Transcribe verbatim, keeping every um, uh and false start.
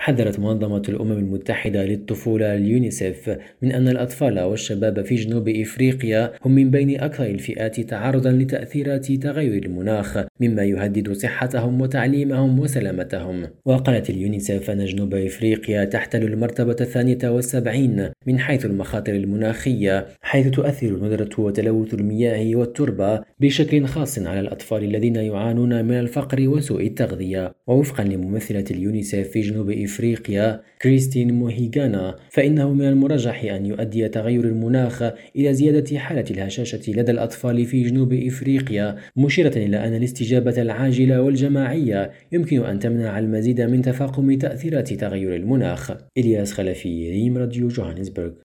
حذرت منظمة الأمم المتحدة للطفولة اليونيسيف من أن الأطفال والشباب في جنوب إفريقيا هم من بين أكثر الفئات تعرضا لتأثيرات تغير المناخ، مما يهدد صحتهم وتعليمهم وسلامتهم. وقالت اليونيسيف أن جنوب إفريقيا تحتل المرتبة الثانية والسبعين من حيث المخاطر المناخية، حيث تؤثر الندرة وتلوث المياه والتربة بشكل خاص على الأطفال الذين يعانون من الفقر وسوء التغذية. ووفقا لممثلة اليونيسيف في جنوب إفريقيا كريستين موهيغانا، فإنه من المرجح أن يؤدي تغير المناخ إلى زيادة حالة الهشاشة لدى الأطفال في جنوب إفريقيا، مشيرة إلى أن الاستجابة العاجلة والجماعية يمكن أن تمنع المزيد من تفاقم تأثيرات تغير المناخ. إلياس خلفي، ريم راديو جوهانسبرغ.